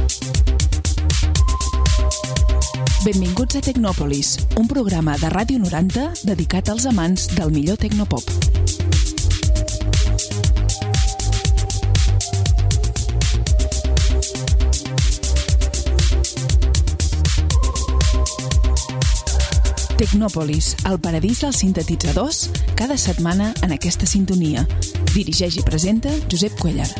Benvinguts a Tecnòpolis, un programa de Ràdio 90 dedicat als amants del millor tecnopop. Tecnòpolis, el paradís dels sintetitzadors, cada setmana en aquesta sintonia. Dirigeix i presenta Josep Cuellar.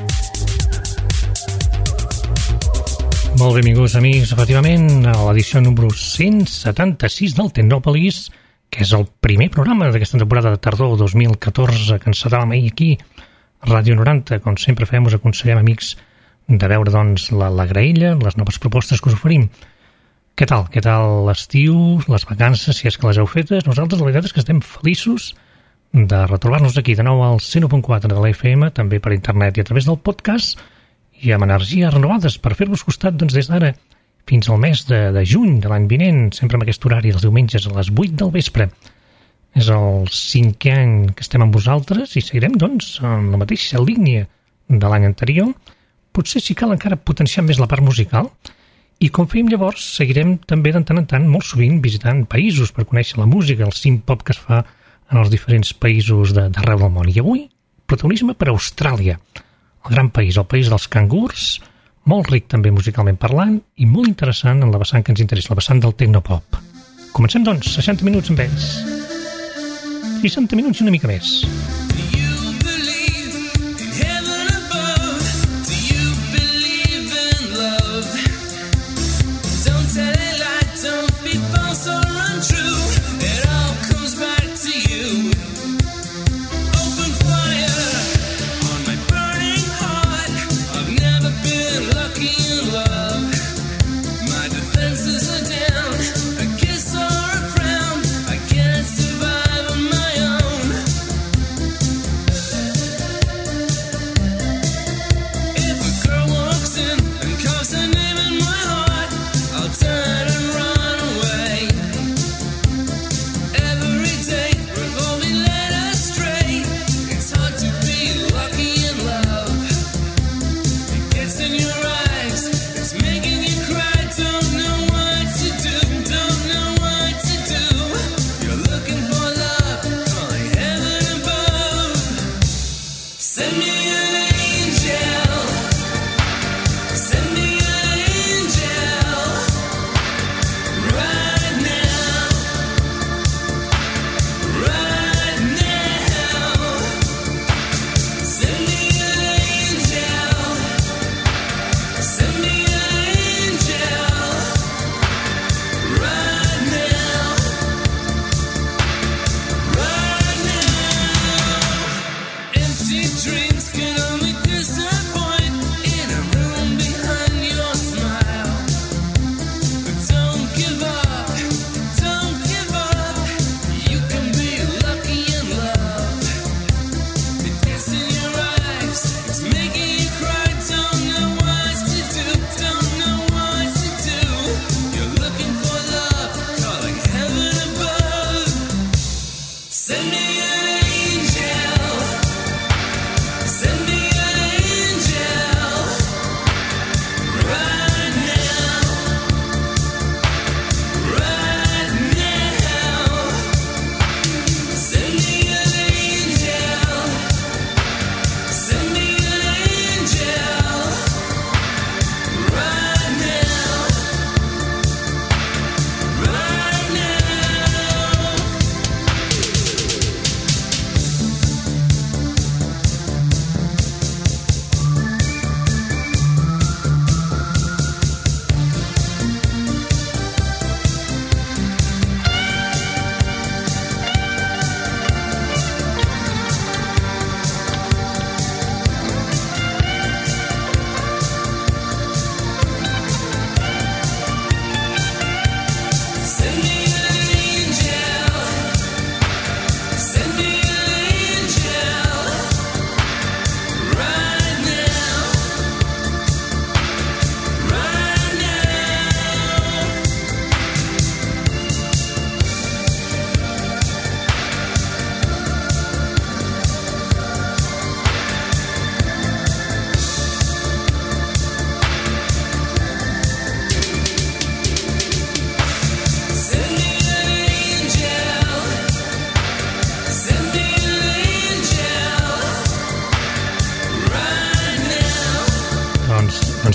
Molt benvinguts, amics, efectivament, a l'edició número 176 del Tecnòpolis, que és el primer programa d'aquesta temporada de tardor 2014 que encetàvem ahir aquí, a Ràdio 90. Com sempre fem, us aconsellem, amics, de veure, doncs, la graella, les noves propostes que us oferim. Què tal? Què tal l'estiu, les vacances, si és que les heu fetes? Nosaltres, la veritat és que estem feliços de retrobar-nos aquí de nou al 101.4 de la FM, també per internet i a través del podcast, i amb energies renovades per fer-vos costat doncs, des d'ara fins al mes de juny de l'any vinent, sempre amb aquest horari dels diumenges a les 8 del vespre. És el 5è any que estem amb vosaltres i seguirem doncs en la mateixa línia de l'any anterior. Potser si cal encara potenciar més la part musical, i com fèiem llavors seguirem també de tant en tant molt sovint visitant països per conèixer la música, el synth-pop que es fa en els diferents països d'arreu del món. I avui, protagonisme per Austràlia, el gran país, el país dels cangurs, molt ric també musicalment parlant i molt interessant en la vessant que ens interessa, la vessant del tecnopop. Comencem, doncs, 60 minuts amb ells. 60 minuts i una mica més.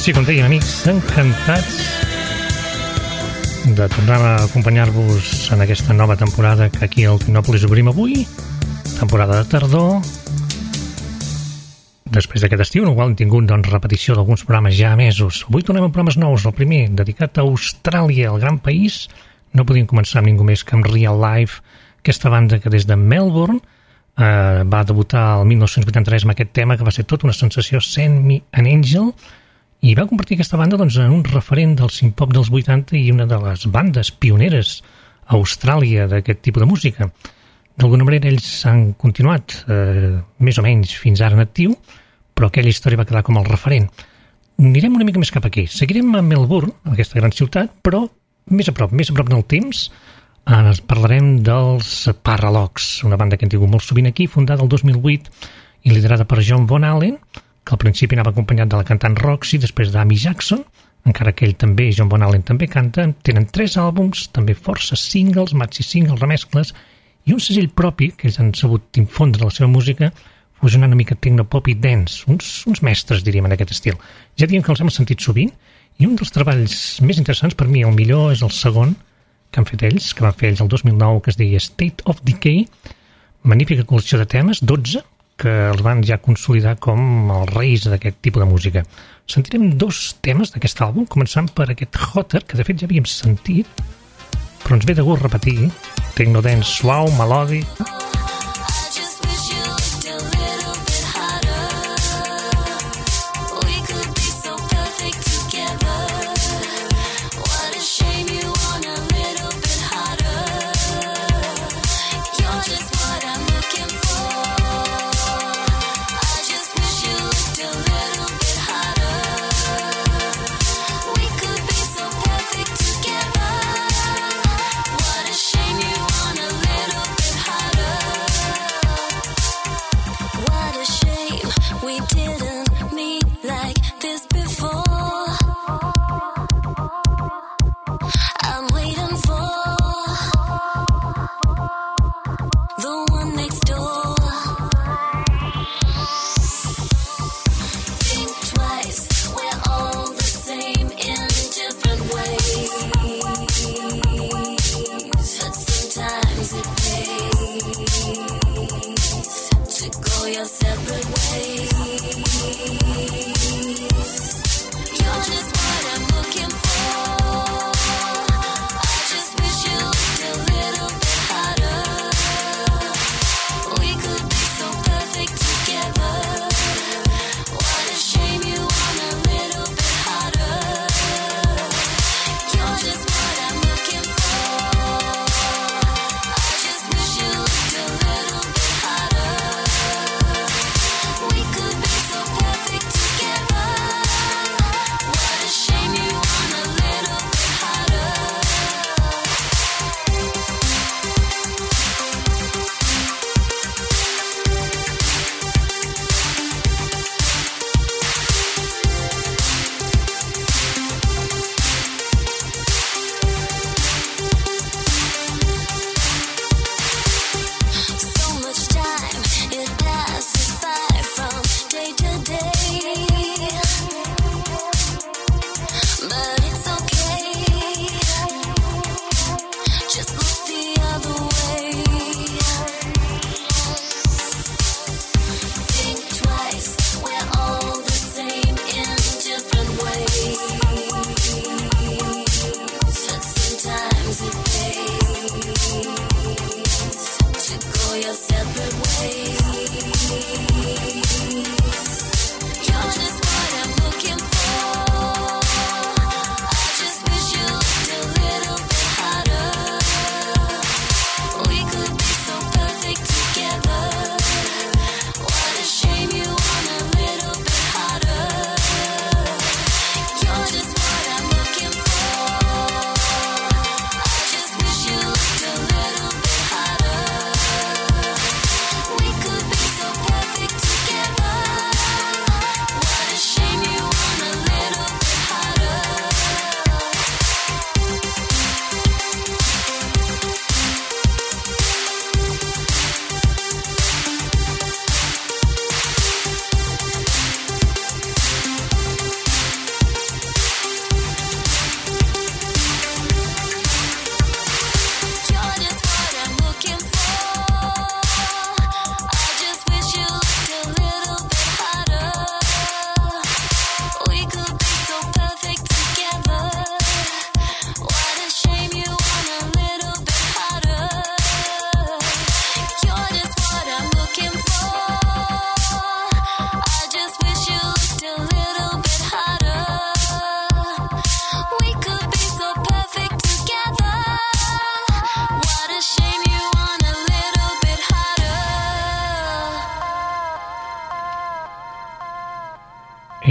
Sí, com dèiem, amics, encantats de tornar a acompanyar-vos en aquesta nova temporada que aquí al Tecnòpolis obrim avui, temporada de tardor, després d'aquest estiu, en el qual hem tingut repetició d'alguns programes ja emesos. Avui tornem amb programes nous, el primer dedicat a Austràlia, el gran país. No podíem començar amb ningú més que amb Real Life, aquesta banda que des de Melbourne va debutar el 1983 amb aquest tema que va ser tota una sensació, Send Me an Angel, i va convertir aquesta banda en un referent del synth-pop dels 80 i una de les bandes pioneres a Austràlia d'aquest tipus de música. D'alguna manera ells han continuat més o menys fins ara en actiu, però aquella història va quedar com el referent. Anirem una mica més cap aquí. Seguirem a Melbourne, aquesta gran ciutat, però més a prop del temps, parlarem dels Paralogs, una banda que hem tingut molt sovint aquí, fundada el 2008 i liderada per John Von Allen, que al principi anava acompanyat de la cantant Roxy, després d'Amy Jackson, encara que ell també, John Von Allen també canta. Tenen 3 àlbums, també força singles, maxi singles, remescles, i un segell propi que ells han sabut infondre la seva música, fusionant una mica tecnopop i dance, uns mestres, diríem, en aquest estil. Ja diem que els hem sentit sovint, i un dels treballs més interessants per mi, el millor, és el segon que han fet ells, que van fer ells el 2009, que es deia State of Decay, magnífica col·lecció de temes, 12, que els van ja consolidar com els reis d'aquest tipus de música. Sentirem 2 temes d'aquest àlbum, començant per aquest Hotter, que de fet ja havíem sentit, però ens ve de gust repetir, tecno-dance suau, melòdic. Shame you want a little bit harder.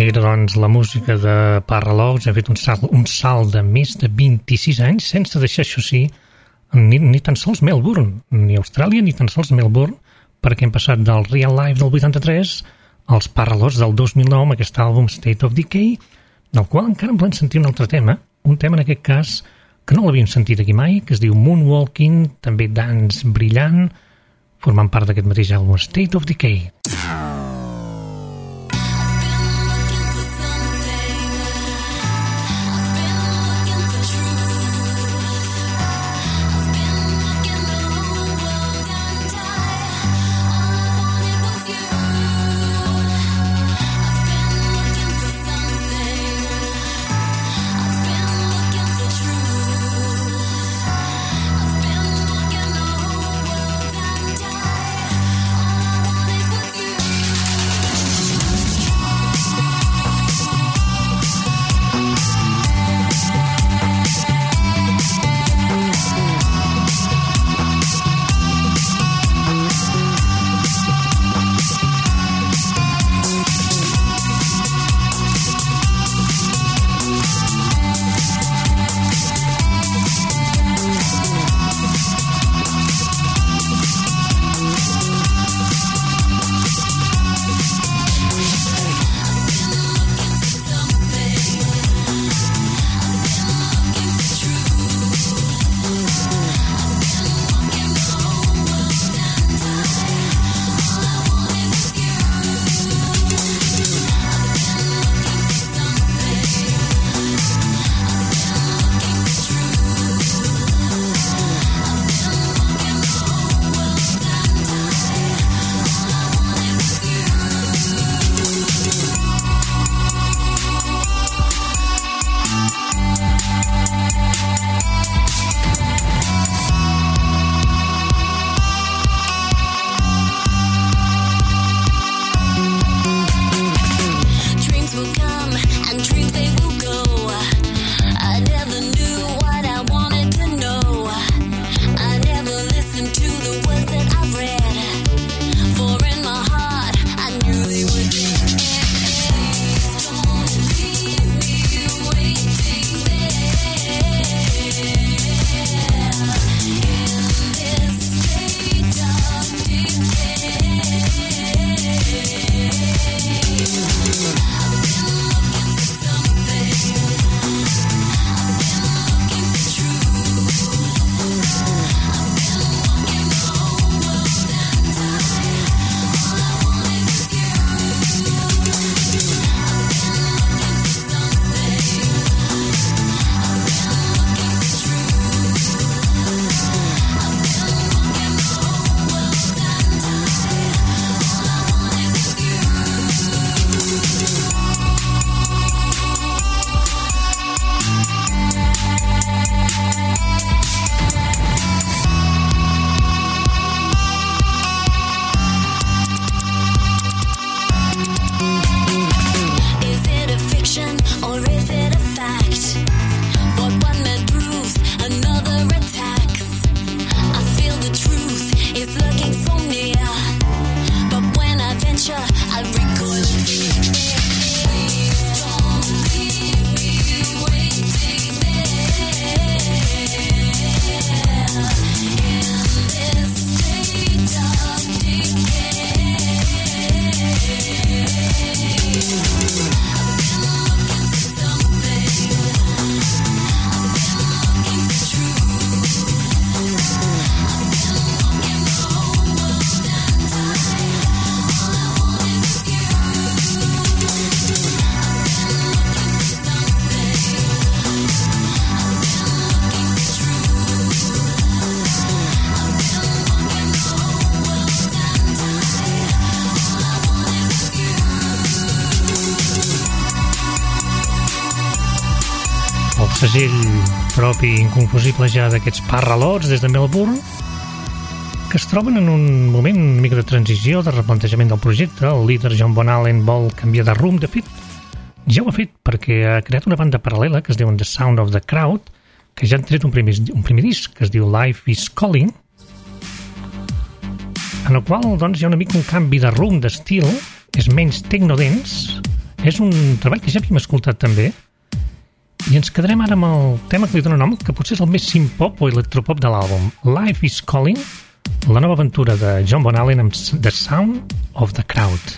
Era, doncs, la música de Parralocs. Hem fet un salt de més de 26 anys, sense deixar, això sí, ni tan sols Melbourne, ni Austràlia, ni tan sols Melbourne, perquè hem passat del Real Life del 83 als Parralocs del 2009, amb aquest àlbum State of Decay, del qual encara en volem sentir un altre tema, un tema en aquest cas que no l'havíem sentit aquí mai, que es diu Moonwalking, també Dance Brillant, formant part d'aquest mateix àlbum State of Decay. segell propi inconfusible ja d'aquests Parralocs des de Melbourne, que es troben en un moment una mica de transició, de replantejament del projecte. El líder John Bon Allen vol canviar de rumb. De fet, ja ho ha fet perquè ha creat una banda paral·lela que es diu The Sound of the Crowd, que ja han tret un primer disc que es diu Life is Calling, en el qual doncs, hi ha una mica un canvi de rumb d'estil, és menys techno-dance, És un treball que ja havíem escoltat també, i ens quedarem ara amb el tema que li dóna nom, que potser és el més synth-pop o electropop de l'àlbum. Life is Calling, la nova aventura de John Bon Allen amb The Sound of the Crowd.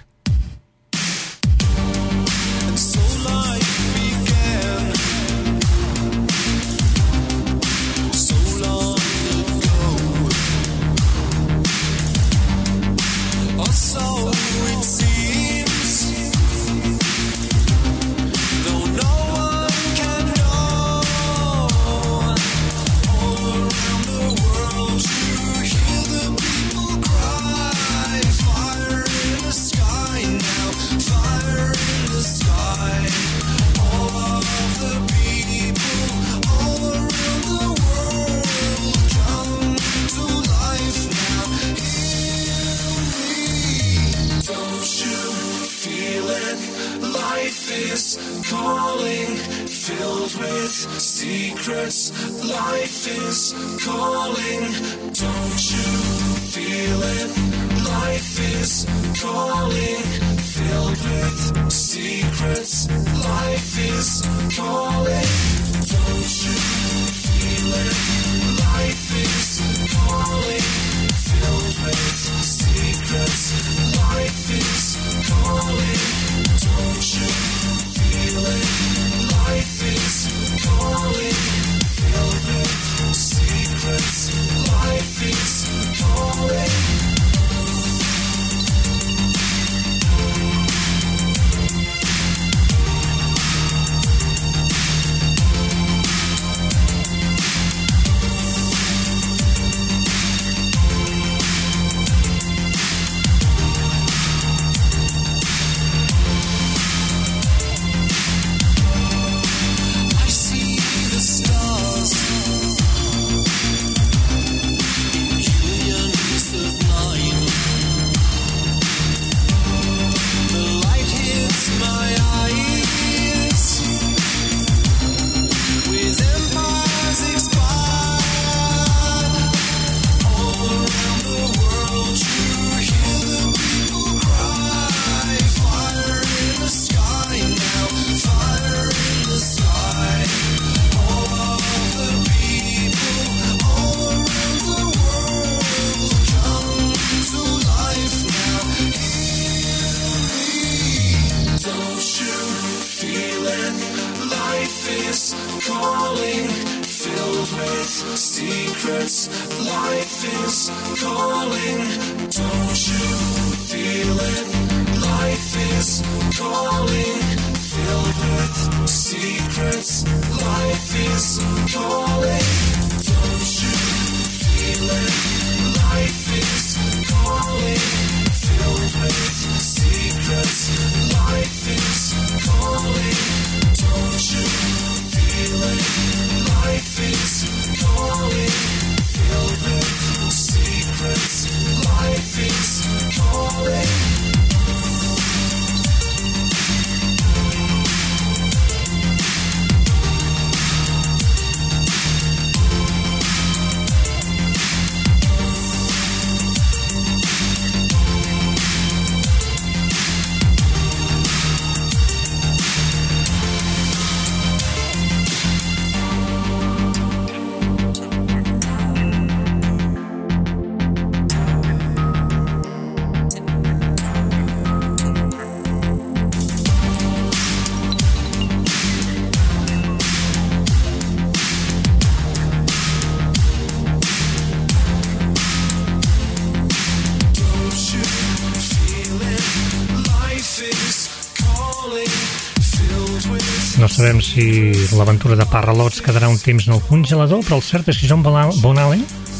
No sabem si l'aventura de Parralots quedarà un temps en el congelador, però el cert és que John Bon Allen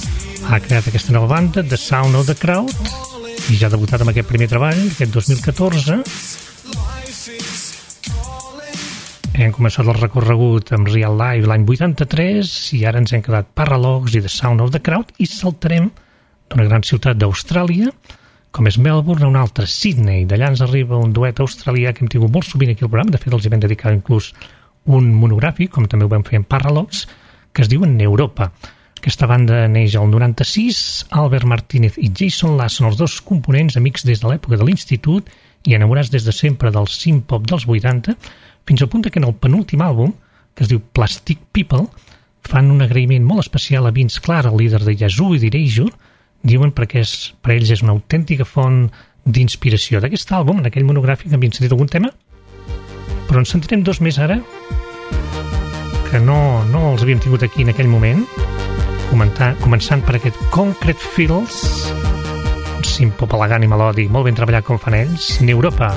ha creat aquesta nova banda, The Sound of the Crowd, i ja ha debutat amb aquest primer treball, aquest 2014. Hem començat el recorregut amb Real Life l'any 83 i ara ens hem quedat Parralots i The Sound of the Crowd i saltarem d'una gran ciutat d'Austràlia, com és Melbourne, a un altre, Sydney. D'allà ens arriba un duet australià que hem tingut molt sovint aquí al programa, de fet els hi vam dedicar inclús un monogràfic, com també ho vam fer en Parralots, que es diu Europa. Aquesta banda neix al 96, Albert Martínez i Jason Lass són els dos components, amics des de l'època de l'institut, i enamorats des de sempre del synth-pop dels 80, fins al punt que en el penúltim àlbum, que es diu Plastic People, fan un agraïment molt especial a Vince Clarke, el líder de Yazoo i d'Erasure, diuen perquè per ells és una autèntica font d'inspiració. D'aquest àlbum, en aquell monogràfic, havien sentit algun tema, però en sentirem dos més ara, que no els havíem tingut aquí en aquell moment, començant per aquest Concrete Fields, un synth-pop elegant i melòdic, molt ben treballat com fan ells, Neuropa.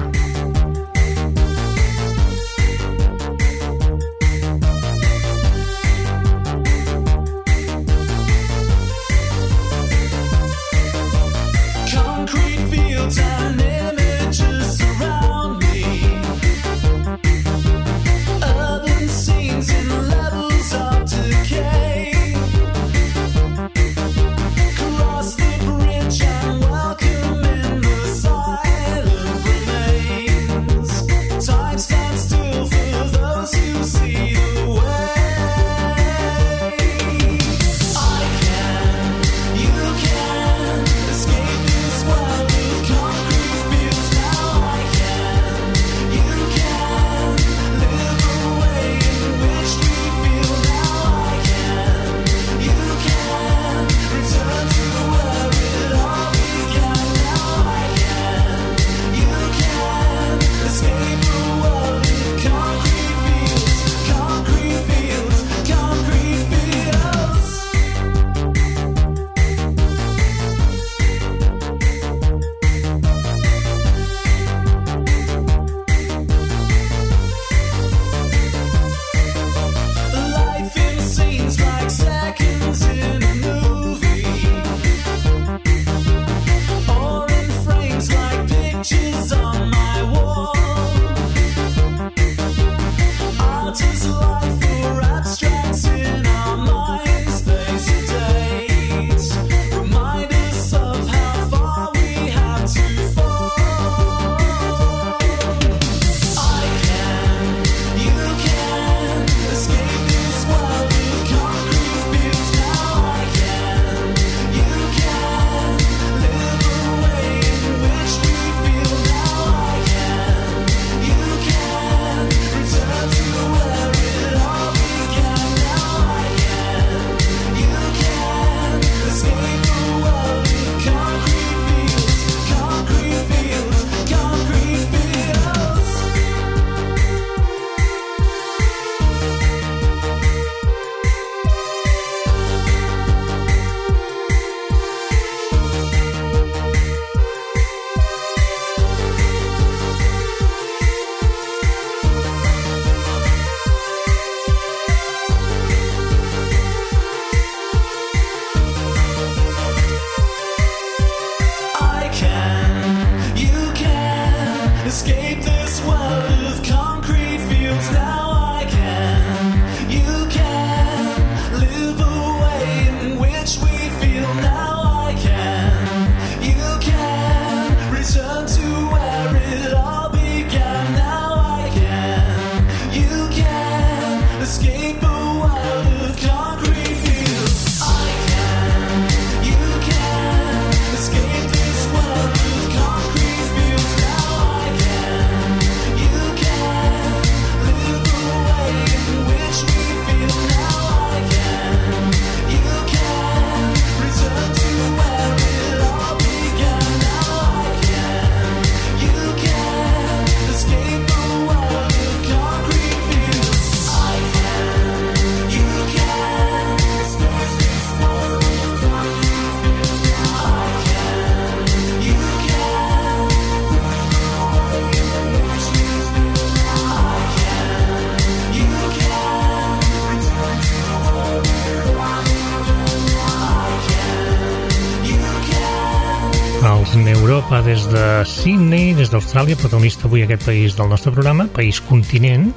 Neuropa des de Sydney, des d'Austràlia, protagonista avui aquest país del nostre programa, país continent.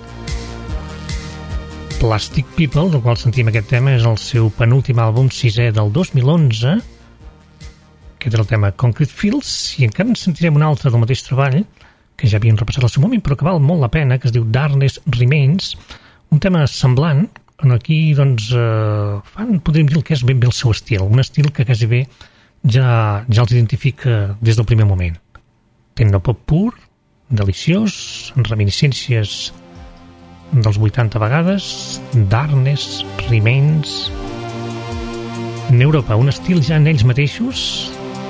Plastic People, del qual sentim aquest tema, és el seu penúltim àlbum, sisè del 2011. Aquest era el tema Concrete Fields, i encara en sentirem un altre del mateix treball, que ja havien repassat al seu moment, però que val molt la pena, que es diu Darkness Remains, un tema semblant, on aquí doncs, podríem dir que és ben bé el seu estil, un estil que quasi bé ja els identifica des del primer moment. Tecnopop pur, deliciós, reminiscències dels 80 vegades, Darkness Remains, Europa, un estil ja en ells mateixos.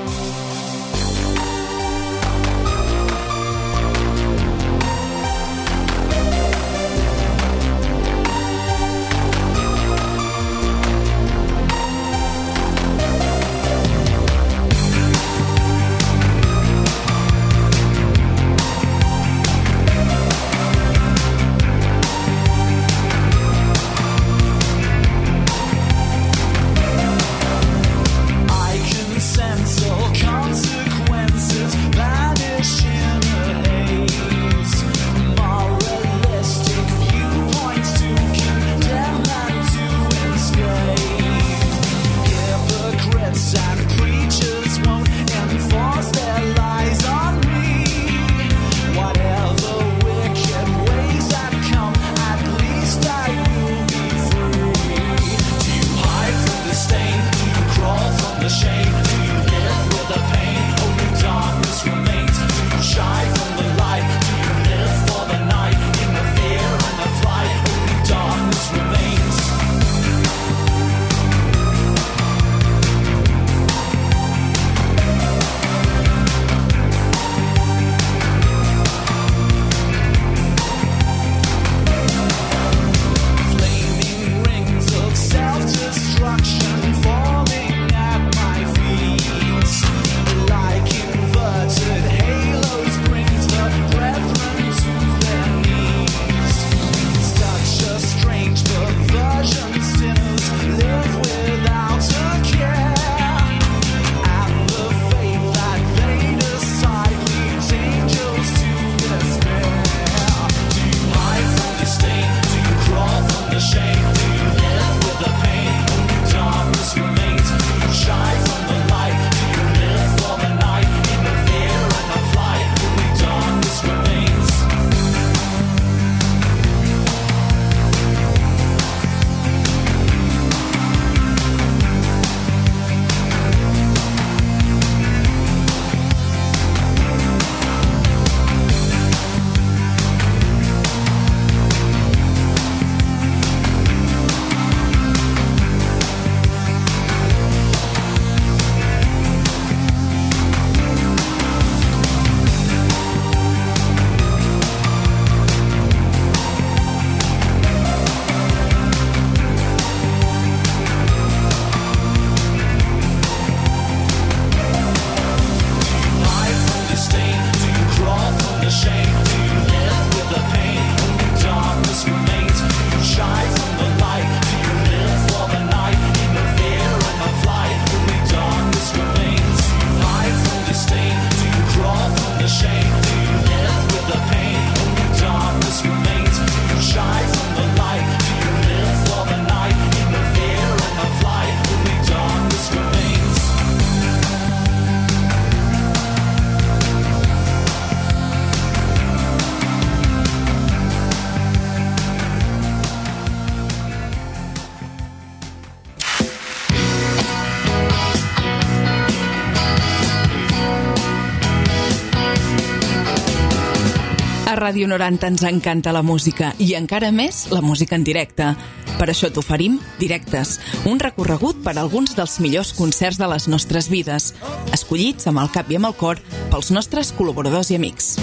A Ràdio 90 ens encanta la música i encara més la música en directe. Per això t'oferim Directes, un recorregut per alguns dels millors concerts de les nostres vides, escollits amb el cap i amb el cor pels nostres col·laboradors i amics.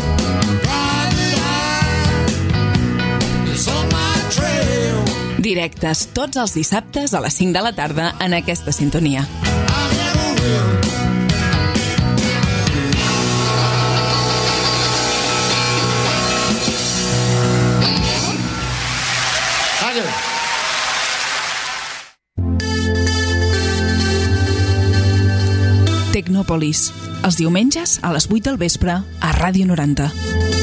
Directes tots els dissabtes a les 5 de la tarda en aquesta sintonia. Tecnòpolis, els diumenges a les 8 del vespre a Ràdio 90.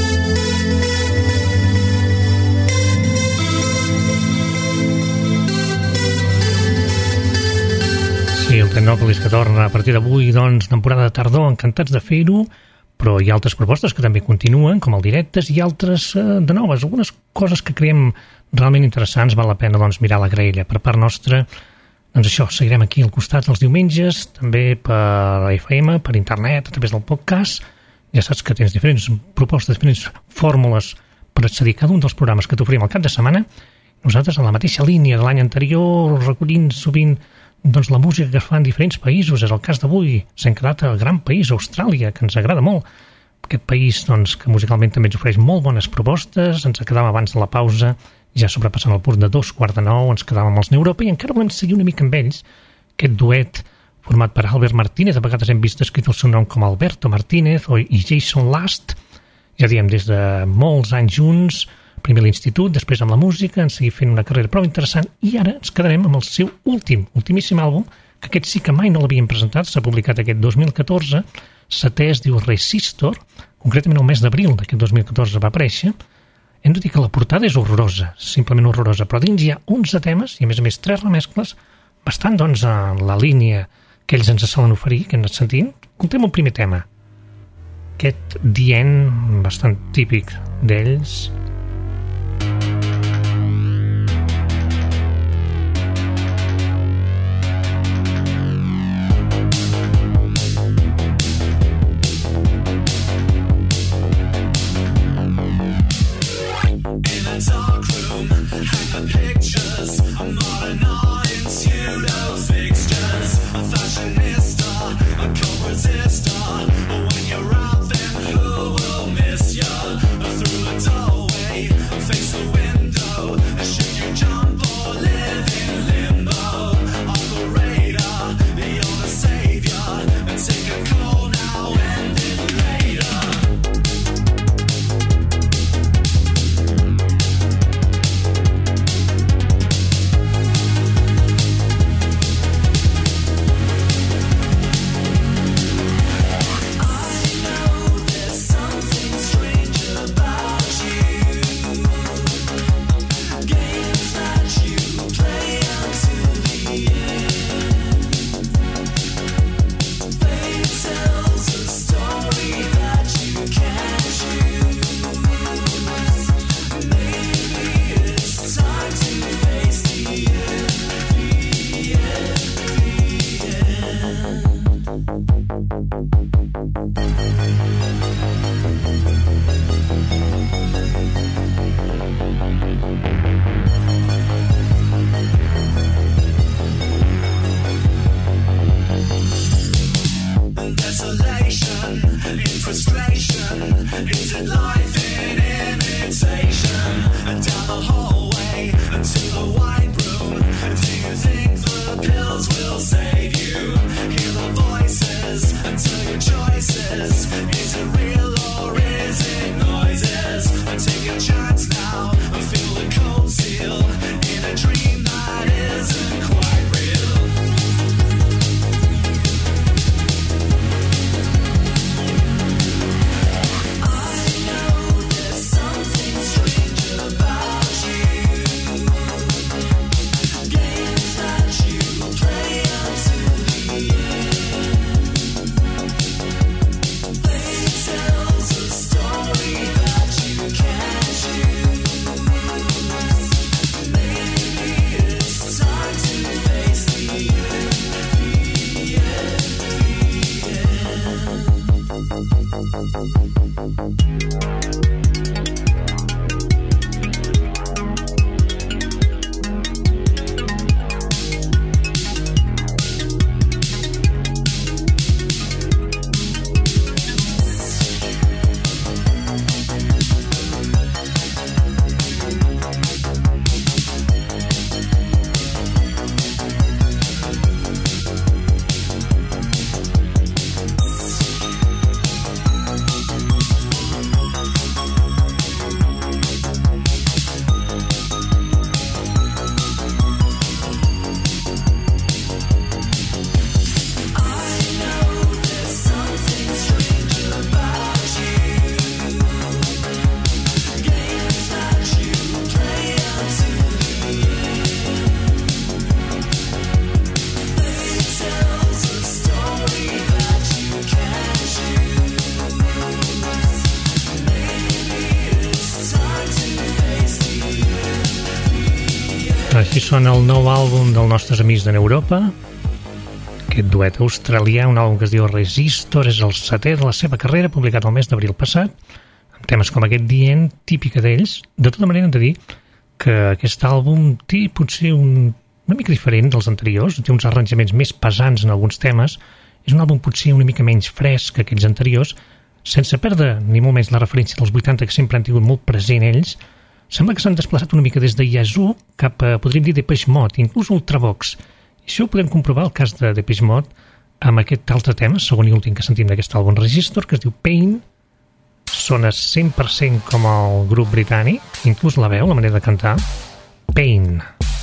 Sí, el Tecnòpolis que torna a partir d'avui, doncs, temporada de tardor, encantats de fer-ho, però hi ha altres propostes que també continuen, com el Directes, i altres de noves, algunes coses que creiem realment interessants, val la pena doncs, mirar la graella. Per part nostra, doncs això, seguirem aquí al costat els diumenges, també per FM, per internet, a través del podcast, Ja saps que tens diferents propostes, diferents fórmules per accedir a cada un dels programes que t'oferim al cap de setmana. Nosaltres, en la mateixa línia de l'any anterior, recollint sovint doncs, la música que es fa en diferents països. És el cas d'avui. S'hem quedat al gran país, Austràlia, que ens agrada molt. Aquest país doncs, que musicalment també ens ofereix molt bones propostes. Ens quedàvem abans de la pausa, ja sobrepassant el punt de 8:45, ens quedàvem amb els Neuropa i encara volem seguir una mica amb ells. Aquest duet format per Albert Martínez, a vegades hem vist escrit el seu nom com Alberto Martínez i Jason Last, ja diem, des de molts anys junts, primer a l'institut, després amb la música, han seguit fent una carrera prou interessant i ara ens quedarem amb el seu ultimíssim àlbum, que aquest sí que mai no l'havien presentat, s'ha publicat aquest 2014, setè, es diu Resistor, concretament el mes d'abril d'aquest 2014 va aparèixer. Hem de dir que la portada és horrorosa, simplement horrorosa, però dins hi ha 11 temes i a més 3 remescles, bastant doncs en la línia que ells ens solen oferir, que hem anat sentint. Contem un primer tema, aquest The End, bastant típic d'ells. Així sona el nou àlbum dels nostres amics de Neuropa, Aquest duet australià, un àlbum que es diu Resistor, és el 7è de la seva carrera, publicat el mes d'abril passat, amb temes com aquest Dient, típica d'ells. De tota manera, hem de dir que aquest àlbum té potser una mica diferent dels anteriors, té uns arranjaments més pesants en alguns temes, és un àlbum potser una mica menys fresc que aquells anteriors, sense perdre ni molt menys la referència dels 80 que sempre han tingut molt present ells. Sembla que s'han desplaçat una mica des de Yazoo cap a, podríem dir, Depeche Mode, inclús Ultravox. I això ho podem comprovar el cas de Depeche Mode amb aquest altre tema, segon i últim que sentim d'aquest àlbum Resistor, que es diu Pain. Sona 100% com el grup britànic, inclús la veu, la manera de cantar. Pain.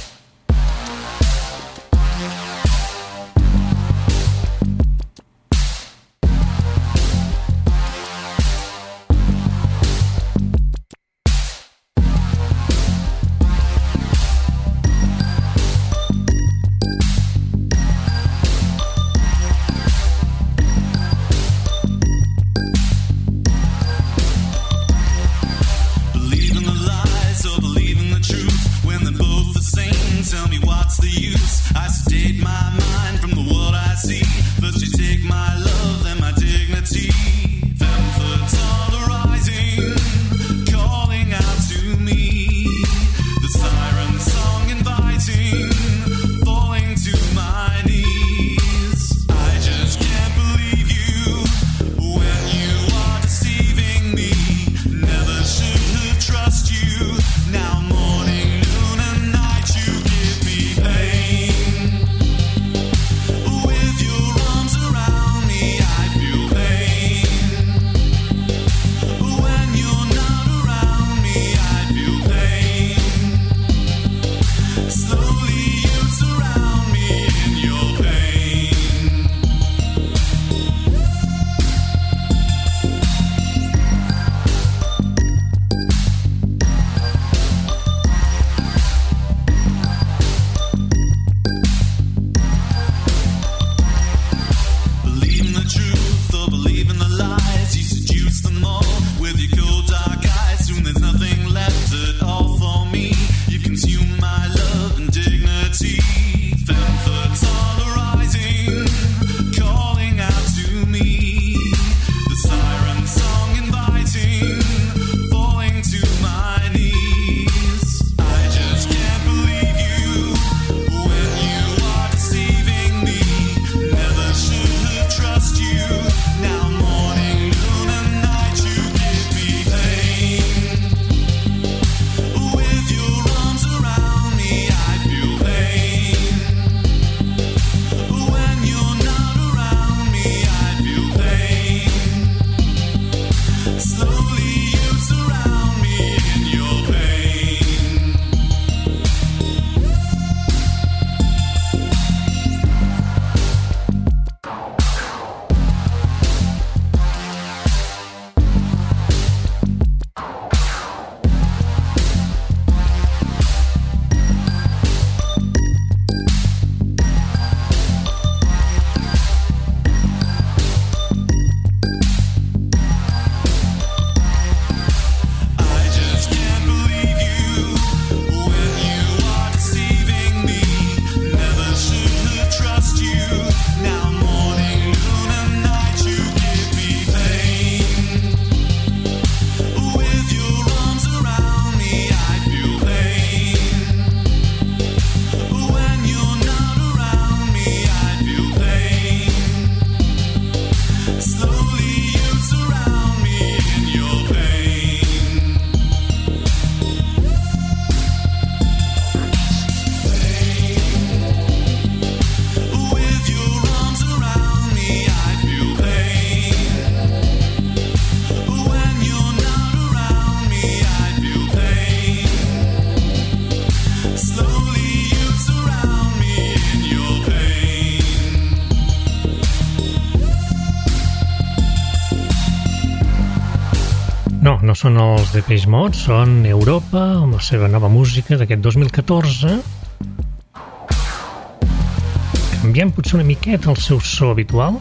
no són els Depeche Mode, són Europa, amb la seva nova música d'aquest 2014, canviant potser una miqueta el seu so habitual.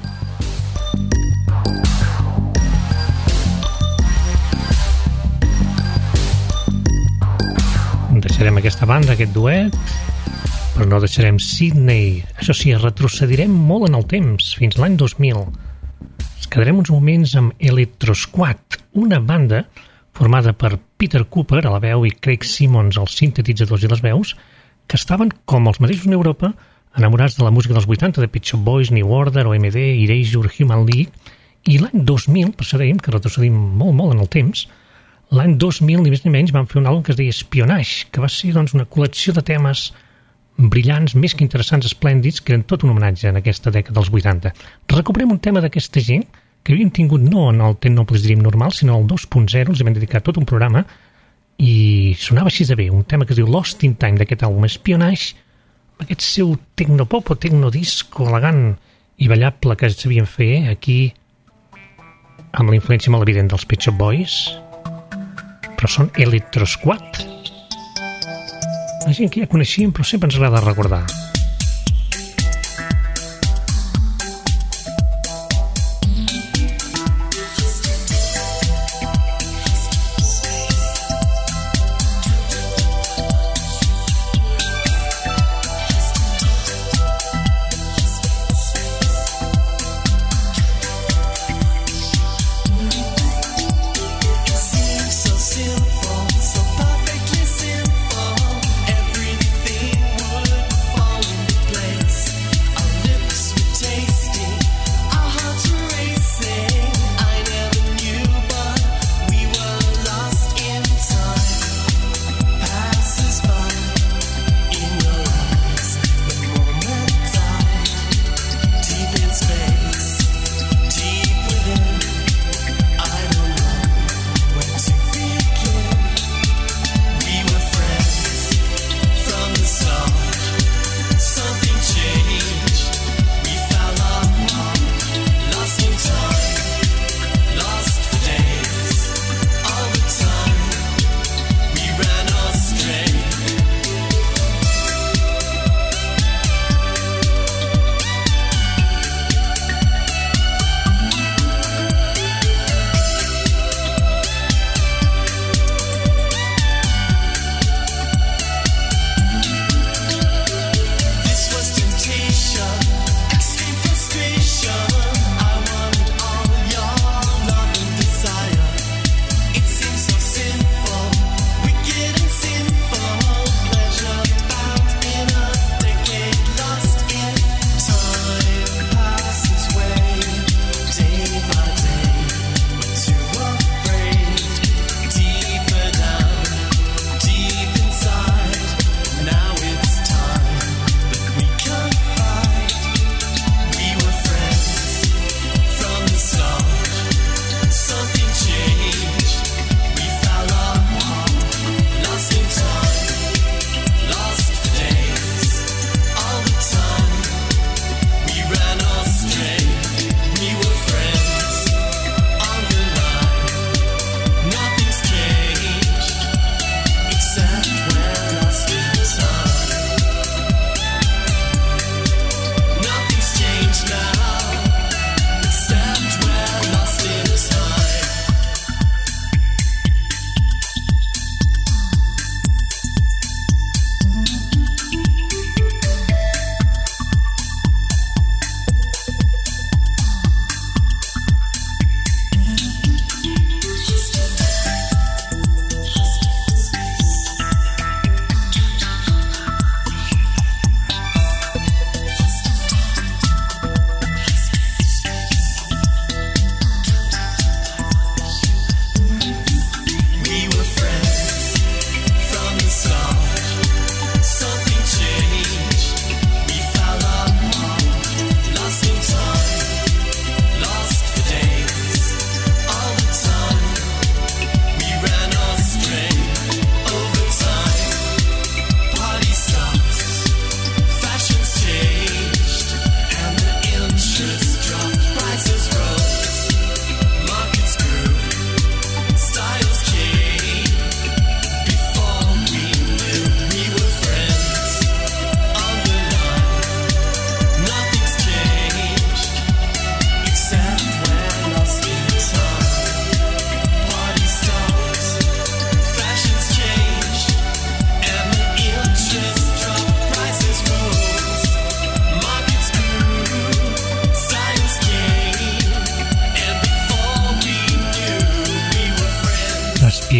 Deixarem aquesta banda, aquest duet, però no deixarem Sydney. Això sí, retrocedirem molt en el temps, fins l'any 2000. Ens quedarem uns moments amb Electro Squad, una banda formada per Peter Cooper a la veu i Craig Simmons als sintetitzadors i les veus, que estaven, com els mateixos en Europa, enamorats de la música dels 80, de Pet Shop Boys, New Order, OMD, Erasure, Human League, i l'any 2000, per això dèiem que retrocedim molt en el temps, l'any 2000, ni més ni menys, van fer un àlbum que es deia Espionage, que va ser doncs, una col·lecció de temes brillants, més que interessants, esplèndids, que eren tot un homenatge en aquesta dècada dels 80. Recuperem un tema d'aquesta gent que havíem tingut no en el Technopolis Dream normal, sinó al 2.0, els vam dedicar tot un programa, i sonava així de bé, un tema que es diu Lost in Time d'aquest àlbum Espionage, amb aquest seu tecnopop o tecnodisco elegant i ballable que sabien fer aquí amb la influència molt evident dels Pet Shop Boys, però són Electro Squad. La gent que ja coneixíem, però sempre ens agrada recordar. Everything would fall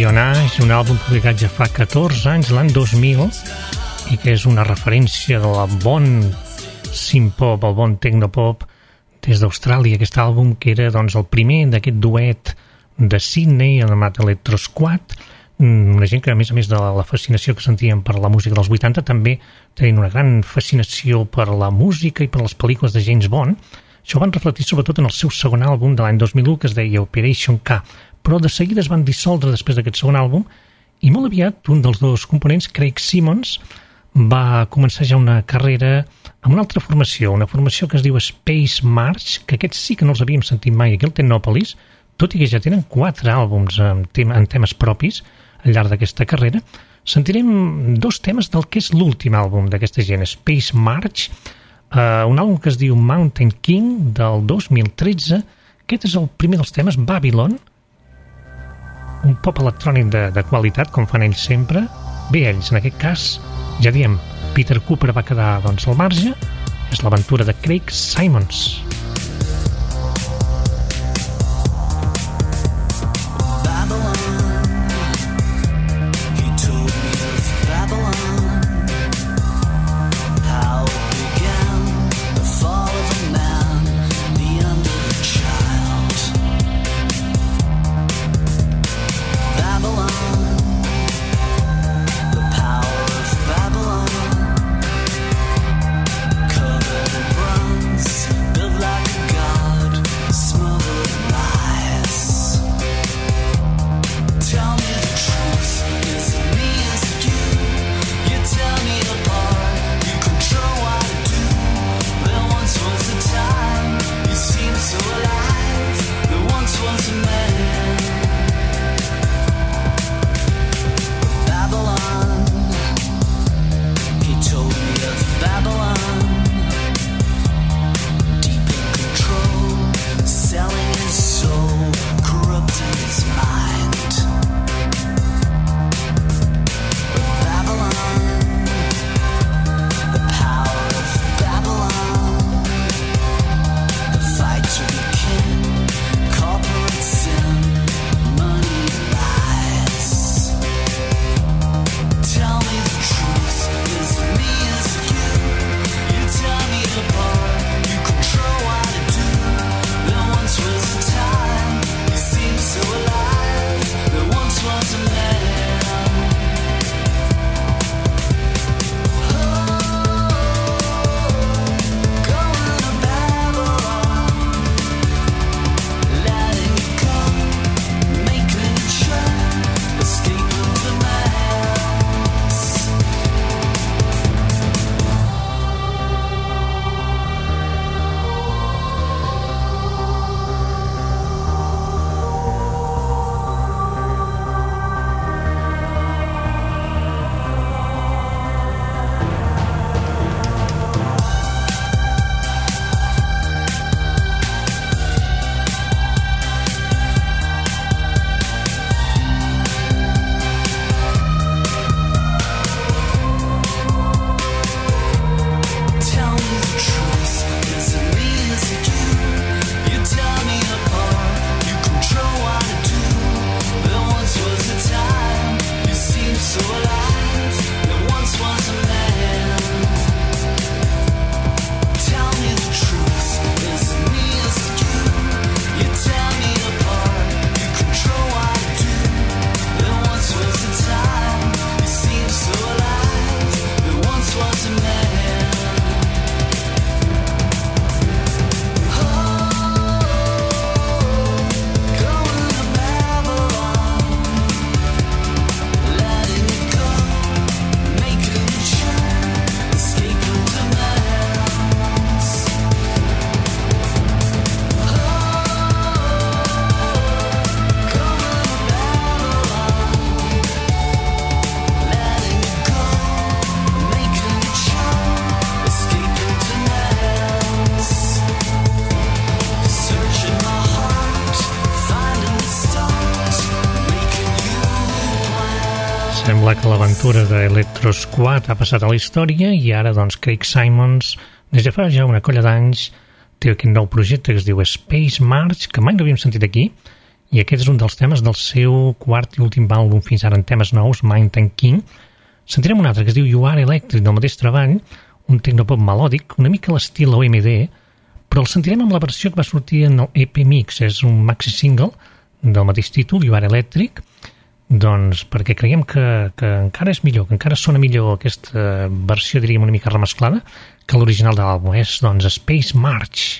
Espionage, un àlbum publicat ja fa 14 anys, l'any 2000, i que és una referència de la bon synth-pop, el bon techno-pop des d'Austràlia. Aquest àlbum que era doncs, el primer d'aquest duet de Sydney, anomenat Electro Squad, una gent que a més de la fascinació que sentien per la música dels 80 també tenien una gran fascinació per la música i per les pel·lícules de James Bond. Això van reflectir sobretot en el seu segon àlbum de l'any 2001 que es deia Operation K, però de seguida es van dissoldre després d'aquest segon àlbum i molt aviat un dels dos components, Craig Simmons, va començar ja una carrera amb una altra formació, una formació que es diu Space March, que aquests sí que no els havíem sentit mai aquí al Technopolis, tot i que ja tenen 4 àlbums en temes propis al llarg d'aquesta carrera. Sentirem 2 temes del que és l'últim àlbum d'aquesta gent, Space March, un àlbum que es diu Mountain King del 2013. Aquest és el primer dels temes, Babylon, un pop electrònic de qualitat, com fan ells sempre. Bé, ells, en aquest cas, ja diem, Peter Cooper va quedar doncs, al marge, és l'aventura de Craig Simmons. Sembla que l'aventura d'Electro Squad ha passat a la història i ara, doncs, Craig Simmons, des de fa ja una colla d'anys, té aquest nou projecte que es diu Space March, que mai no havíem sentit aquí, i aquest és un dels temes del seu quart i últim àlbum fins ara en temes nous, Mountain King. Sentirem un altre que es diu You Are Electric, del mateix treball, un tecnopop melòdic, una mica a l'estil OMD, però el sentirem amb la versió que va sortir en el EP Mix, és un maxi single del mateix títol, You Are Electric, doncs perquè creiem que encara és millor, que encara sona millor aquesta versió, diríem, una mica remesclada que l'original de l'àlbum. És, doncs, Space March.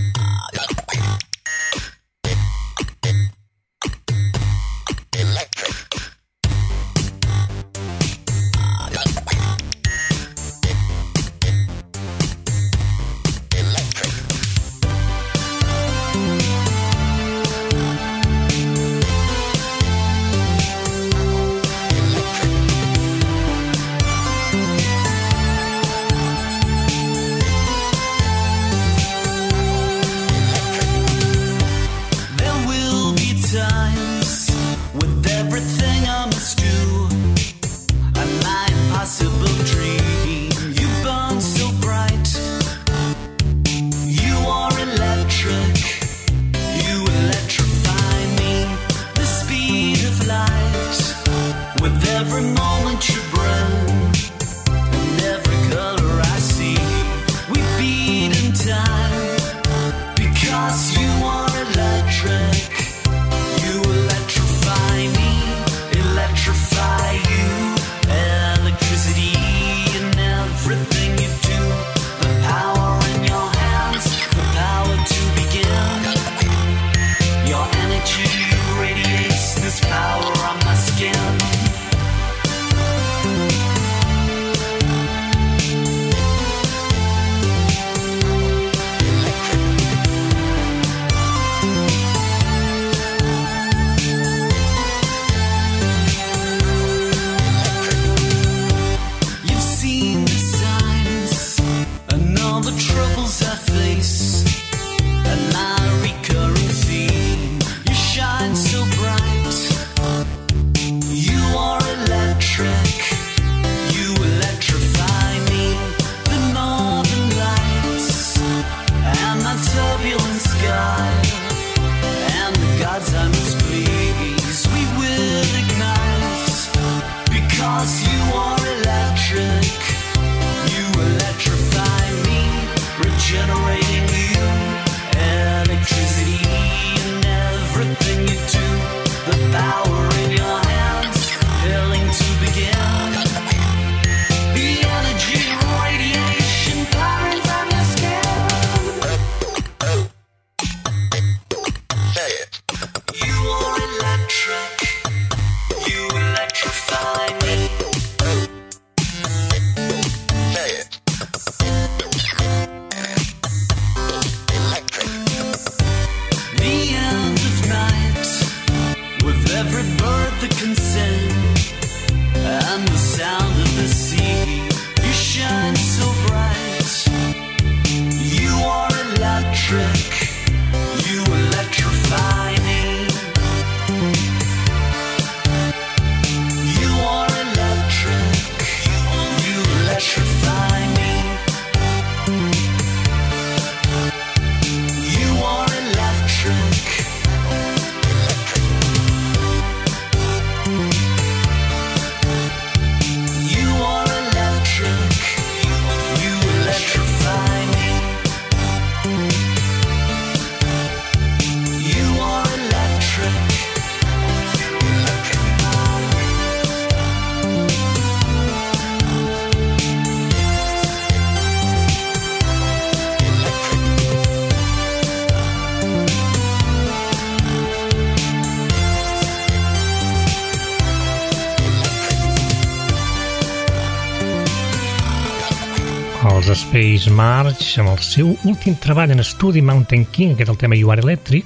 Els Space March, amb el seu últim treball en estudi, Mountain King, que és el tema You Are Electric,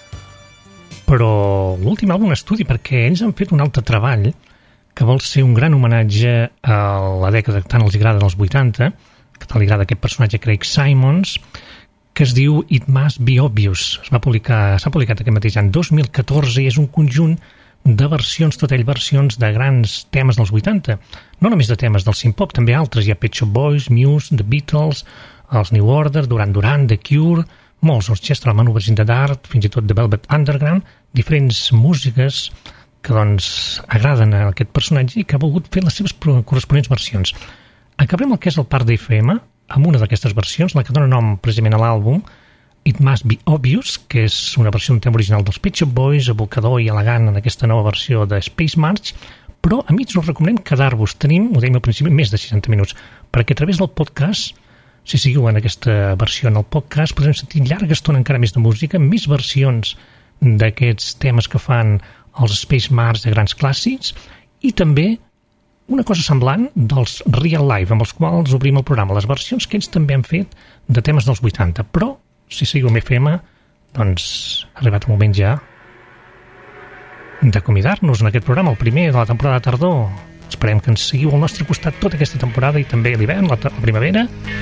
però l'últim àlbum en estudi, perquè ells han fet un altre treball que vol ser un gran homenatge a la dècada que tant els agrada dels 80, que tant li agrada aquest personatge Craig Simons, que es diu It Must Be Obvious. S'ha publicat aquest mateix any 2014 i és un conjunt de versions, tot ell versions de grans temes dels 80. No només de temes del synth-pop, també altres. Hi ha Pet Shop Boys, Muse, The Beatles, els New Order, Duran Duran, The Cure, molts, Orchestral Maneuvers in the Dark, fins i tot The Velvet Underground, diferents músiques que doncs agraden a aquest personatge i que ha volgut fer les seves corresponents versions. Acabarem el que és el Parc d'FM amb una d'aquestes versions, la que dona nom precisament a l'àlbum, It Must Be Obvious, que és una versió d'un tema original dels Pet Shop Boys, evocador i elegant en aquesta nova versió de Space March, però a mi us recomanem quedar-vos. Tenim, ho dèiem al principi, més de 60 minuts, perquè a través del podcast, si seguiu en aquesta versió en el podcast, podrem sentir llarga estona encara més de música, més versions d'aquests temes que fan els Space March de grans clàssics, i també una cosa semblant dels Real Life, amb els quals obrim el programa, les versions que ells també han fet de temes dels 80, però si seguiu amb FM, doncs ha arribat el moment ja d'acomiadar-nos en aquest programa, el primer de la temporada de tardor. Esperem que ens seguiu al nostre costat tota aquesta temporada i també l'hivern, la primavera.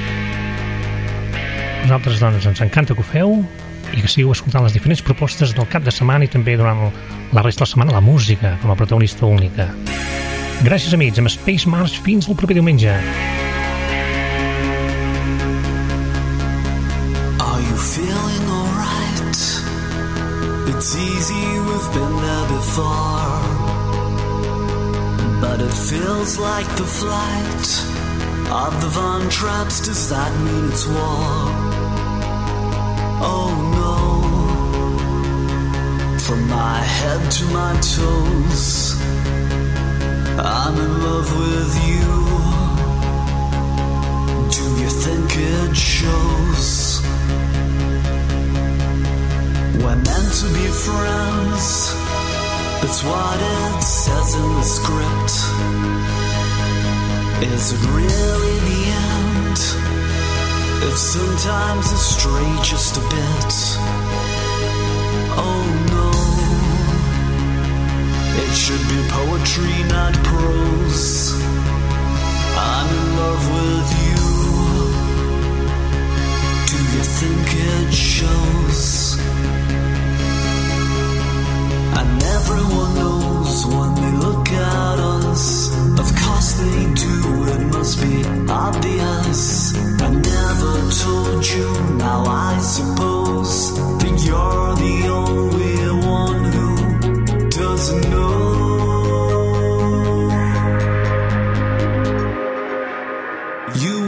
Nosaltres doncs ens encanta que ho feu i que seguiu escoltant les diferents propostes del cap de setmana i també durant la resta de la setmana la música com a protagonista única. Gràcies, amics, amb Space March fins al proper diumenge. Are you feeling alright? It's easy, we've been there before, but it feels like the flight of the Von Trapps. Does that mean it's war? Oh no. From my head to my toes, I'm in love with you. Do you think it shows? We're meant to be friends, that's what it says in the script. Is it really the end? If sometimes it's stray just a bit. Oh no, it should be poetry, not prose. I'm in love with you. Do you think it shows? And everyone knows when they look at us. Of course they do, it must be obvious. I never told you, now I suppose that you're the only one who doesn't know. You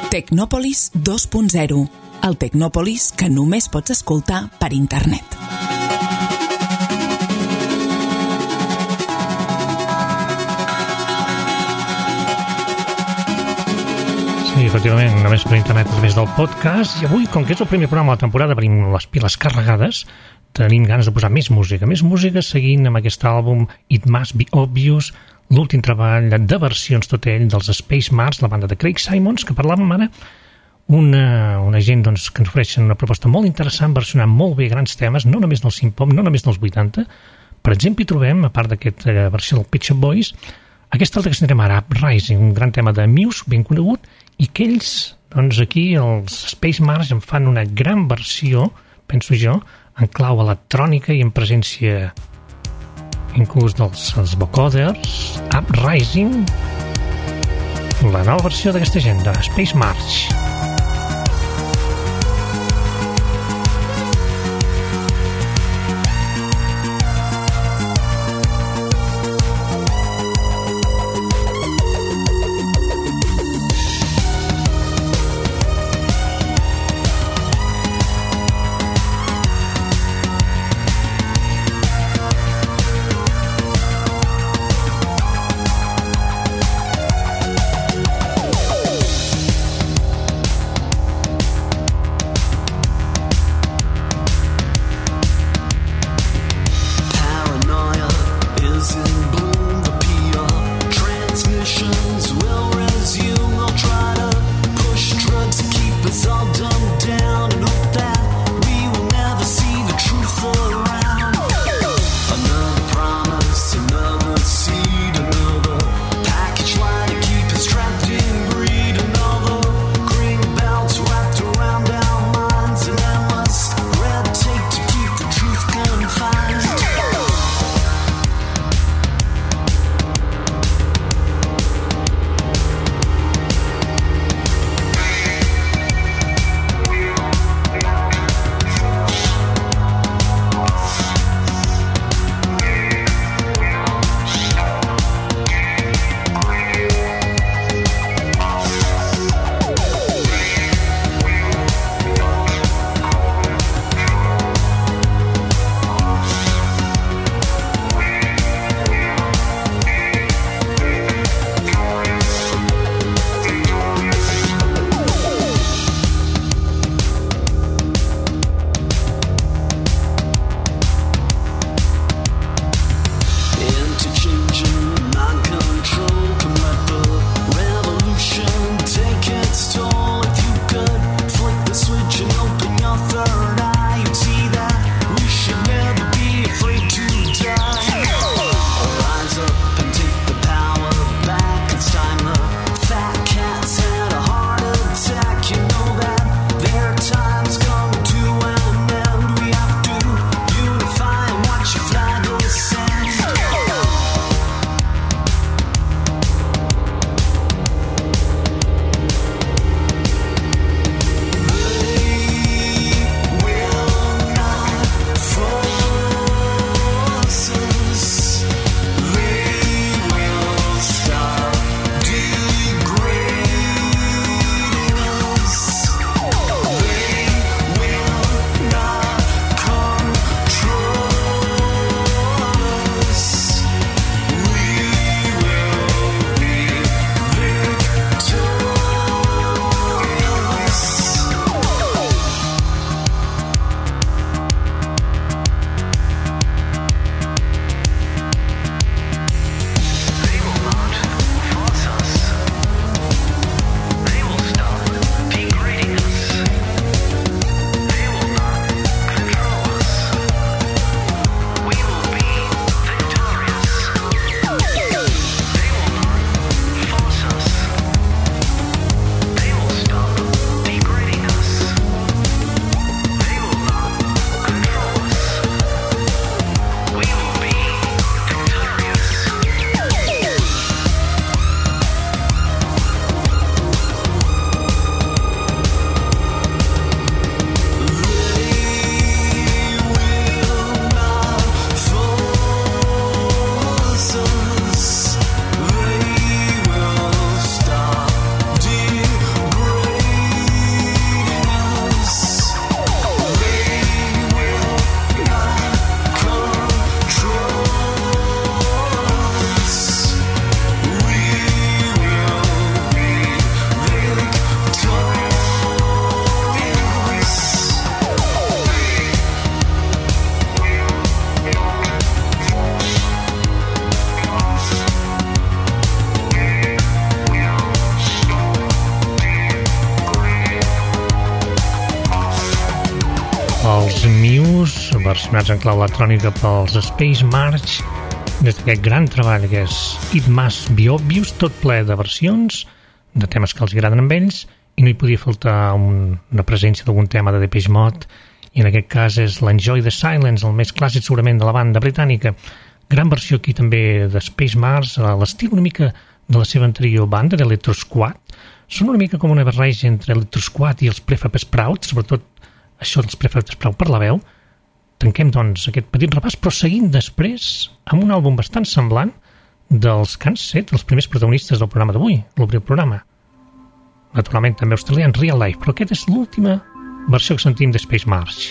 Tecnòpolis 2.0, el Tecnòpolis que només pots escoltar per internet. Sí, efectivament, només per internet a través del podcast. I avui, com que és el primer programa de la temporada, venim les piles carregades, tenim ganes de posar més música seguint amb aquest àlbum It Must Be Obvious, l'últim treball de versions tot ell dels Space Mars, la banda de Craig Simons, que parlàvem ara, una gent doncs, que ens ofereixen una proposta molt interessant, versionant molt bé grans temes, no només del synth-pop, no només dels 80. Per exemple, hi trobem, a part d'aquesta versió del Pet Shop Boys, aquesta altra que sentirem ara, Uprising, un gran tema de Muse, ben conegut, i que ells, doncs aquí, els Space Mars, en fan una gran versió, penso jo, en clau electrònica i en presència inclús dels vocoders. Uprising, la nova versió d'aquesta gent, de Space Mars. Muse, versionats en clau electrònica pels Space March, des d'aquest gran treball que és It Must Be Obvious, tot ple de versions, de temes que els agraden amb ells, i no hi podia faltar una presència d'algun tema de Depeche Mode, i en aquest cas és l'Enjoy the Silence, el més clàssic segurament de la banda britànica. Gran versió aquí també de Space Mars, a l'estil una mica de la seva anterior banda, d'Electro Squad. Són una mica com una barreja entre Electro Squad i els Prefab Sprout, sobretot això dels Prefab Sprout per la veu. Tanquem, doncs, aquest petit repàs, però seguint després amb un àlbum bastant semblant dels que han set els primers protagonistes del programa d'avui, l'obrir programa. Naturalment també australians, Real Life, però aquesta és l'última versió que sentim de Space March.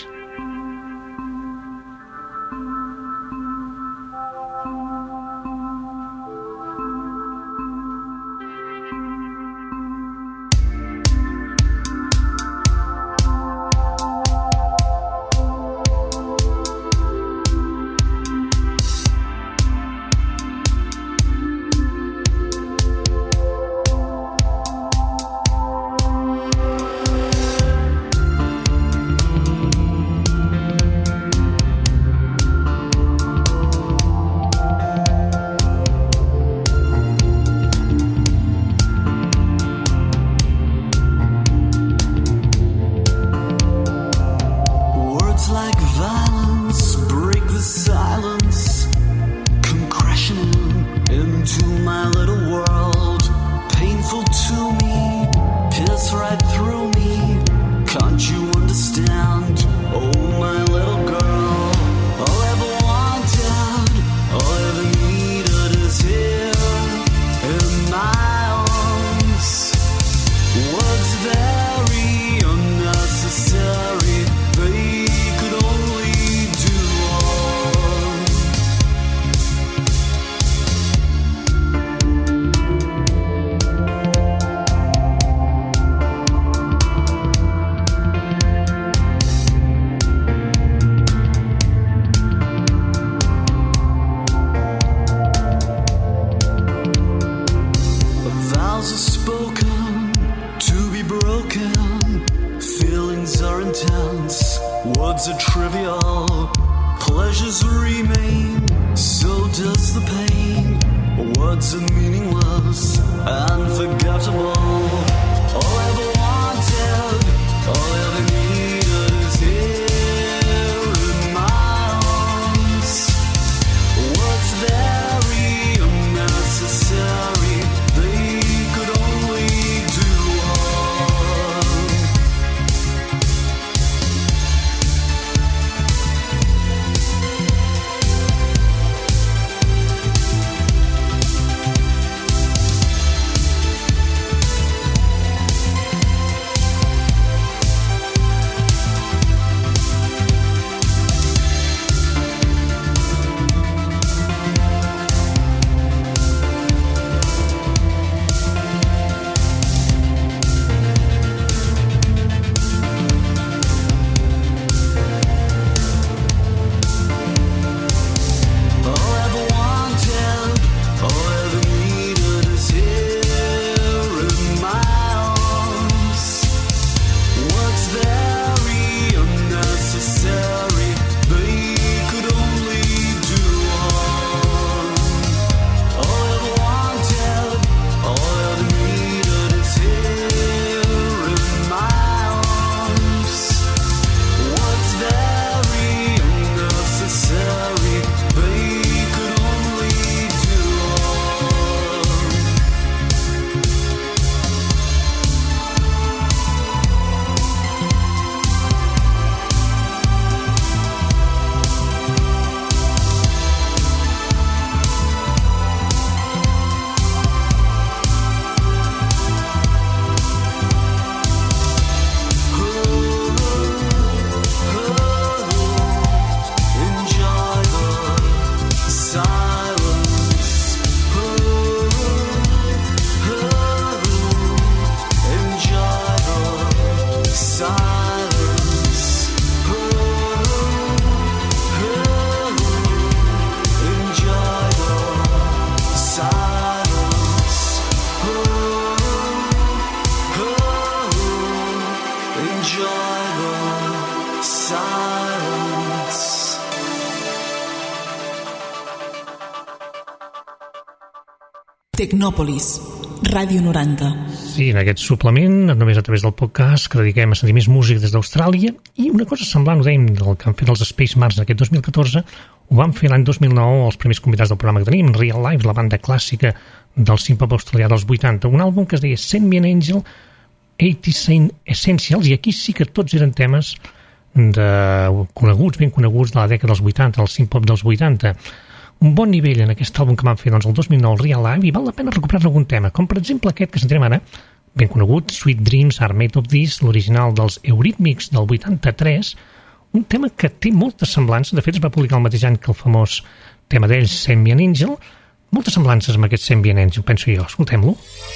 Tecnòpolis, Ràdio 90. Sí, en aquest suplement, només a través del podcast, que dediquem a sentir més música des d'Austràlia, i una cosa semblant, ho dèiem, del que han fet els Space Mars en aquest 2014, ho van fer l'any 2009 els primers convidats del programa que tenim, Real Life, la banda clàssica del synth-pop australià dels 80, un àlbum que es deia Send Me an Angel, 80 Essentials, i aquí sí que tots eren temes coneguts, ben coneguts de la dècada dels 80, el synth-pop dels 80. Un bon nivell en aquest àlbum que van fer el 2009, el Real Life, i val la pena recuperar algun tema, com per exemple aquest que sentirem ara, ben conegut, Sweet Dreams Are Made of This, l'original dels Eurythmics del 83, un tema que té moltes semblances, de fet es va publicar el mateix any que el famós tema d'ells, Send Me an Angel, moltes semblances amb aquest Send Me an Angel, penso jo, escoltem-lo.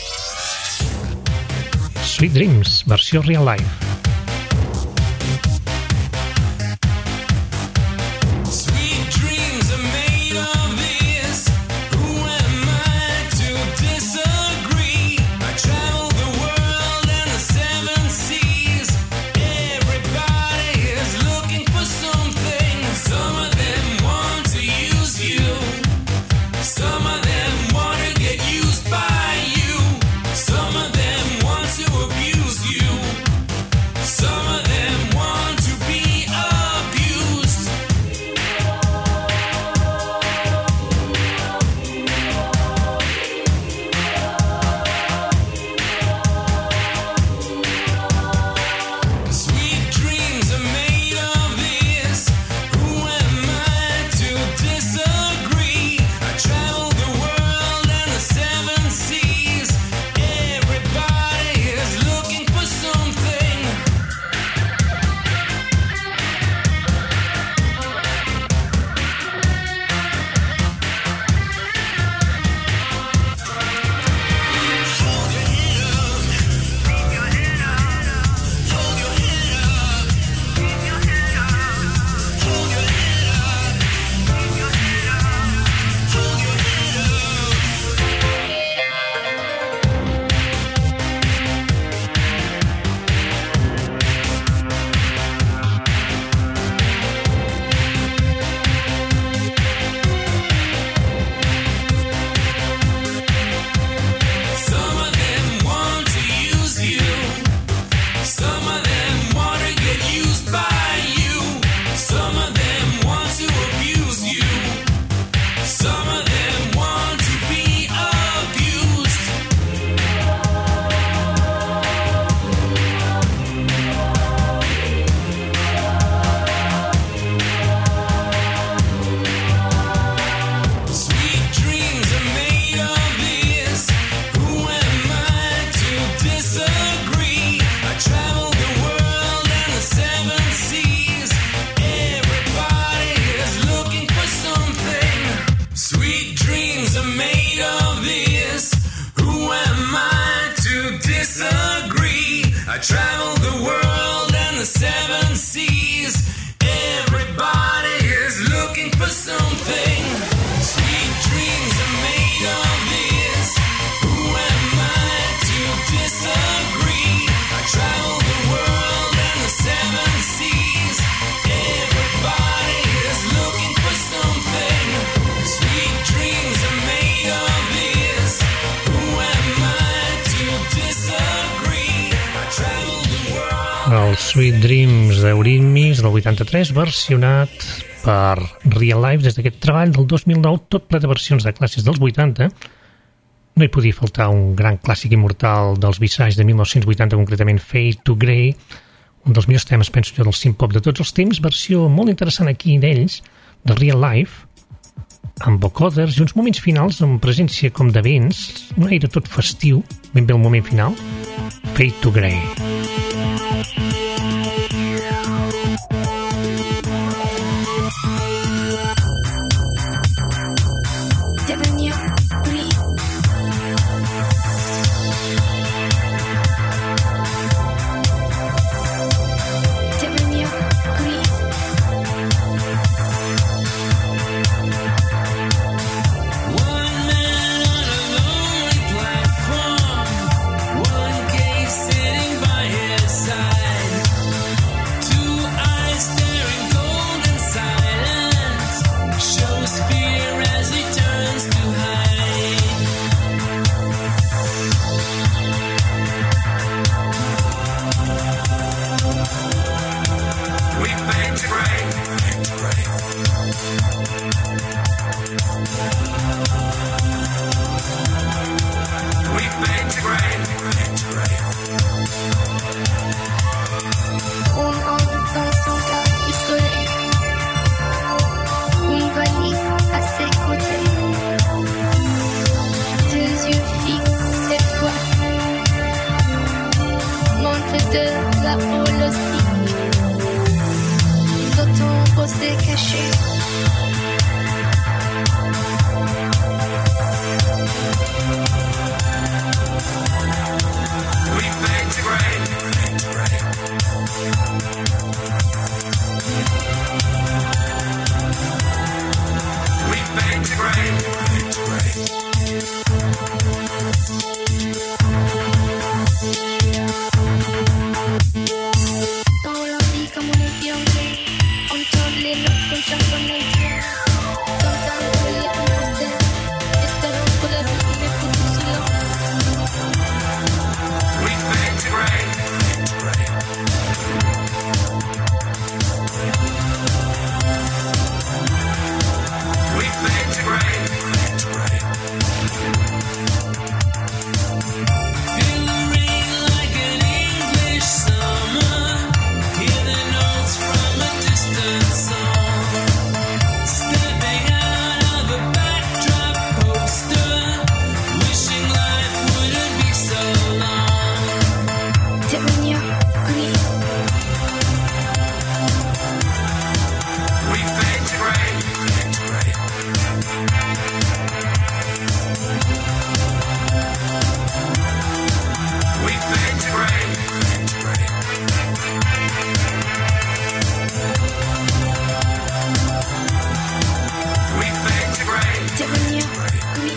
Sweet Dreams, versió Real Life. El Sweet Dreams d'Eurythmics del 83, versionat per Real Life des d'aquest treball del 2009, tot ple de versions de clàssics dels 80. No hi podia faltar un gran clàssic immortal dels Visage de 1980, concretament Fade to Grey, un dels millors temes, penso jo, del synth-pop de tots els temps, versió molt interessant aquí d'ells, de Real Life, amb vocoders i uns moments finals amb presència com de vents, un aire tot festiu, ben bé el moment final, Fade to Grey. Sitting by feu de la foule aussi, dans ton rosé caché. We fade to gray. We fade to gray. Dans la vie comme on est violé, on tourne les notes comme chaque année. Dans ta nuit, on protège, espérant que la vie est pour tout cela. We fade to gray. We fade to gray. Feel the rain like an English summer. Hear the notes from a distant song. Stepping out of a backdrop poster, wishing life wouldn't be so long. Devenir gris. We fade to gray. We fade to gray. We fade to gray. Devenir gris.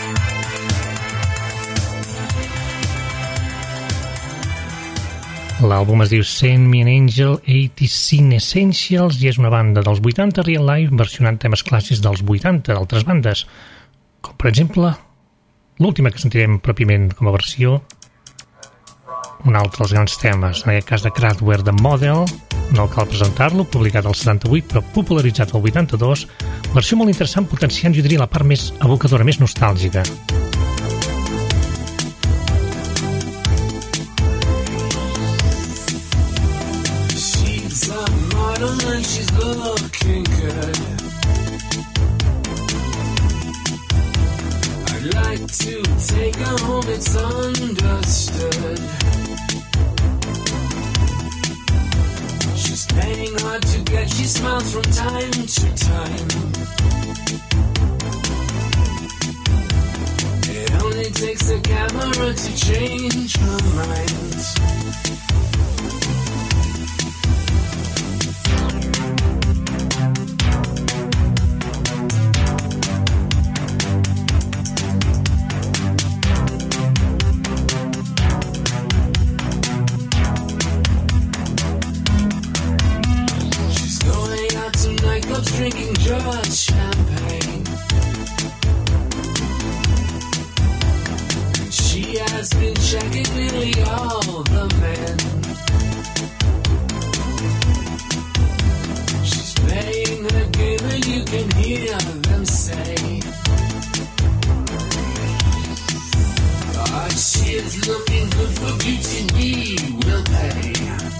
L'àlbum es diu Send Me an Angel 85 Essentials i és una banda dels 80 Real Life versionant temes clàssics dels 80 d'altres bandes, com per exemple l'última que sentirem pròpiament com a versió, un altre dels grans temes, en aquest cas de Kraftwerk, de Model, no cal presentar-lo, publicat al 78 però popularitzat al 82, versió molt interessant potenciant, jo diria, la part més evocadora, més nostàlgica. She's a model and she's looking good. I'd like to take her home, it's understood. She's playing hard to get, she smiles from time to time. It only takes a camera to change her mind. Drinking just champagne. She has been checking nearly all the men. She's playing her game and you can hear them say, "Ah, she is looking good for beauty, we will pay."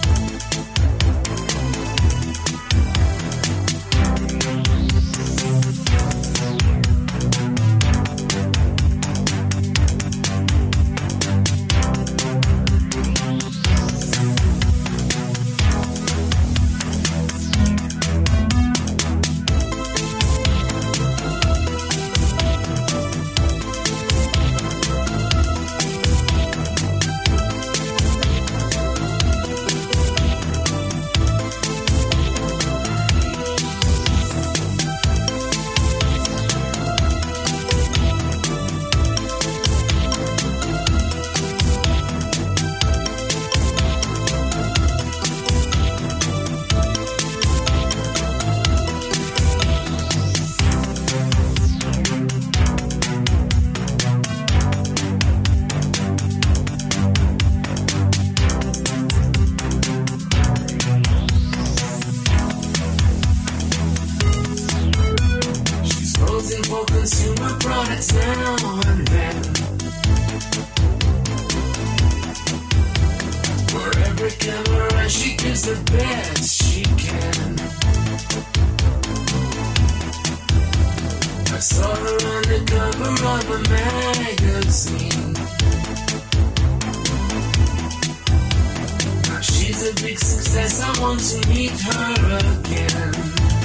The best she can. I saw her on the cover of a magazine. big success. I want to meet her again.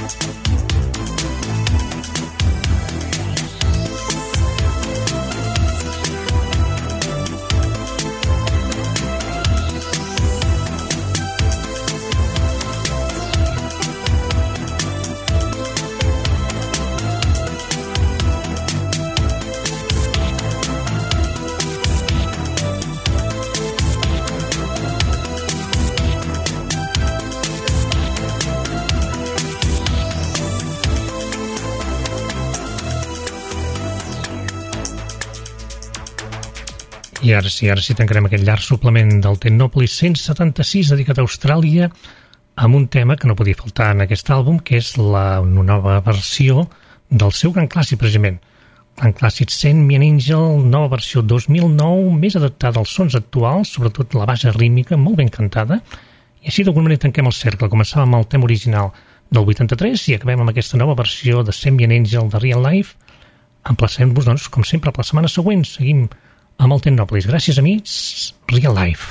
I ara sí tancarem aquest llarg suplement del Technopolis 176 dedicat a Austràlia amb un tema que no podia faltar en aquest àlbum, que és una nova versió del seu gran clàssic, precisament. Gran clàssic Send Me an Angel, nova versió 2009, més adaptada als sons actuals, sobretot la base rítmica, molt ben cantada. I així d'alguna manera tanquem el cercle. Començàvem amb el tema original del 83 i acabem amb aquesta nova versió de Send Me an Angel de Real Life. Emplacem-vos, doncs, com sempre, per la setmana següent. Seguim amb el Technopolis. Gràcies, amics. Real Life.